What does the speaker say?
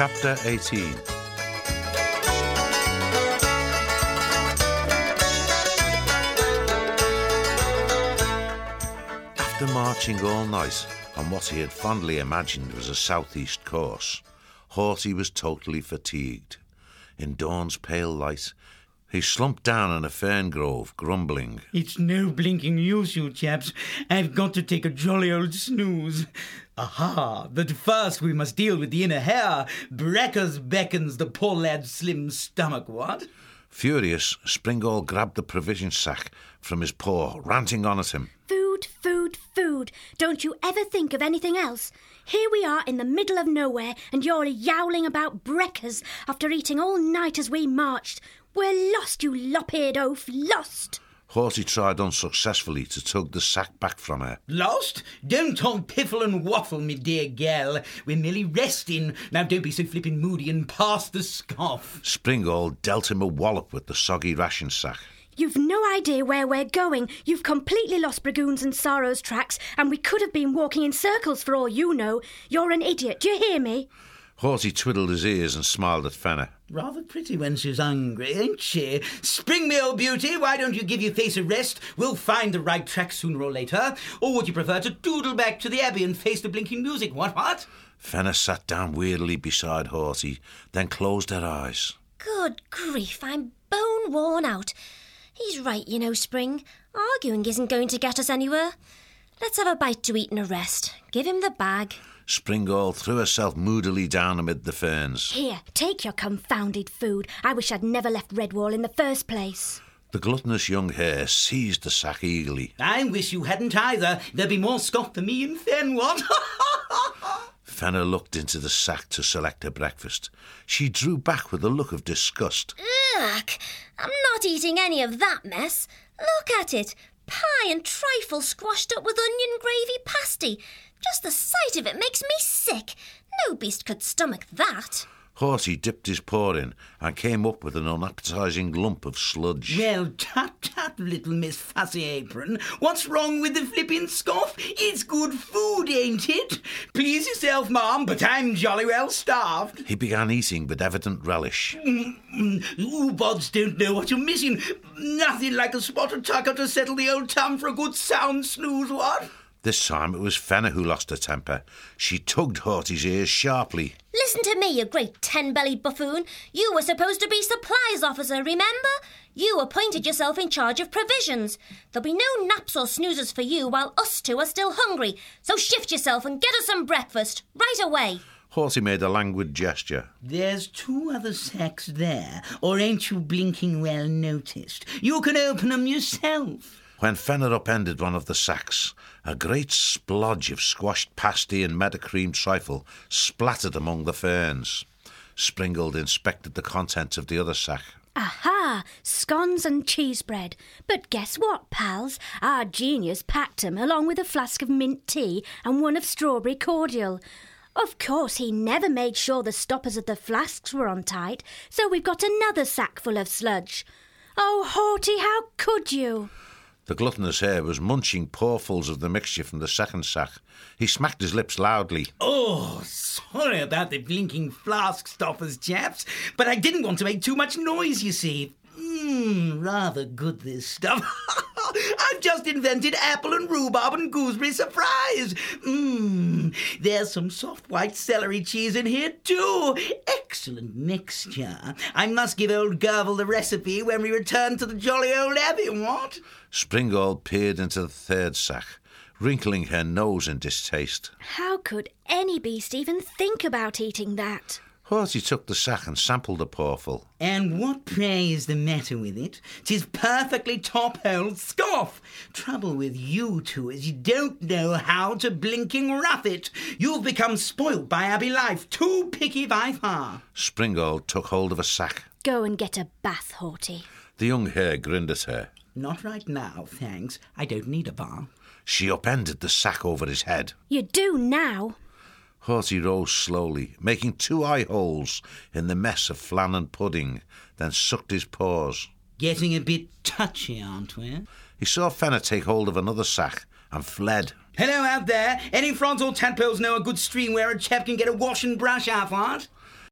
Chapter 18. After marching all night on what he had fondly imagined was a southeast course, Hawty was totally fatigued. In dawn's pale light, he slumped down in a fern grove, grumbling. It's no blinking use, you chaps. I've got to take a jolly old snooze. Aha, but first we must deal with the inner hair. Breckers beckons the poor lad's slim stomach, what? Furious, Springall grabbed the provision sack from his paw, ranting on at him. Food, food, food. Don't you ever think of anything else? Here we are in the middle of nowhere and you're yowling about breckers after eating all night as we marched. We're lost, you lop-eared oaf, lost. Hawty tried unsuccessfully to tug the sack back from her. Lost? Don't talk piffle and waffle, me dear gal. We're merely resting. Now don't be so flippin' moody and pass the scoff. Springall dealt him a wallop with the soggy ration sack. You've no idea where we're going. You've completely lost Bragoon's and Sorrow's tracks, and we could have been walking in circles for all you know. You're an idiot. Do you hear me? Hawty twiddled his ears and smiled at Fenner. Rather pretty when she's hungry, ain't she? Spring, me old beauty, why don't you give your face a rest? We'll find the right track sooner or later. Or would you prefer to doodle back to the Abbey and face the blinking music? What? Fenner sat down weirdly beside Hawty, then closed her eyes. Good grief, I'm bone worn out. He's right, you know, Spring. Arguing isn't going to get us anywhere. Let's have a bite to eat and a rest. Give him the bag. Springall threw herself moodily down amid the ferns. Here, take your confounded food. I wish I'd never left Redwall in the first place. The gluttonous young hare seized the sack eagerly. I wish you hadn't either. There'd be more scoff for me and Fen, what? Fenner looked into the sack to select her breakfast. She drew back with a look of disgust. Ugh! I'm not eating any of that mess. Look at it. Pie and trifle squashed up with onion gravy pasty. Just the sight of it makes me sick. No beast could stomach that. Hawty dipped his paw in and came up with an unappetising lump of sludge. Well, tut, little Miss Fussy Apron. What's wrong with the flippin' scoff? It's good food, ain't it? Please yourself, ma'am, but I'm jolly well starved. He began eating with evident relish. You bods don't know what you're missing. Nothing like a spot of tucker to settle the old tum for a good sound snooze, what? This time it was Fenner who lost her temper. She tugged Hawty's ears sharply. Listen to me, you great ten-bellied buffoon. You were supposed to be supplies officer, remember? You appointed yourself in charge of provisions. There'll be no naps or snoozes for you while us two are still hungry. So shift yourself and get us some breakfast, right away. Hawty made a languid gesture. There's 2 other sacks there, or ain't you blinking well noticed? You can open 'em yourself. When Fenner upended one of the sacks, a great splodge of squashed pasty and Metacream trifle splattered among the ferns. Springald inspected the contents of the other sack. Aha! Scones and cheese bread. But guess what, pals? Our genius packed 'em along with a flask of mint tea and one of strawberry cordial. Of course, he never made sure the stoppers of the flasks were on tight, so we've got another sack full of sludge. Oh, Hawty, how could you? The gluttonous hare was munching pawfuls of the mixture from the second sack. He smacked his lips loudly. Oh, sorry about the blinking flask stoppers, chaps, but I didn't want to make too much noise, you see. Rather good, this stuff. I've just invented apple and rhubarb and gooseberry surprise. There's some soft white celery cheese in here too. Excellent mixture. I must give old Gerbil the recipe when we return to the jolly old Abbey, what? Springald peered into the third sack, wrinkling her nose in distaste. How could any beast even think about eating that? Hawty took the sack and sampled the pawful. And what, pray, is the matter with it? 'Tis perfectly top-hole scoff. Trouble with you two is you don't know how to blinking rough it. You've become spoilt by Abbey life, too picky by far. Springald took hold of a sack. Go and get a bath, Hawty. The young hare grinned at her. Not right now, thanks. I don't need a bath. She upended the sack over his head. You do now. Hawty rose slowly, making 2 eye holes in the mess of flan and pudding, then sucked his paws. Getting a bit touchy, aren't we? He saw Fenner take hold of another sack and fled. Hello out there. Any frogs or tadpoles know a good stream where a chap can get a wash and brush off, what?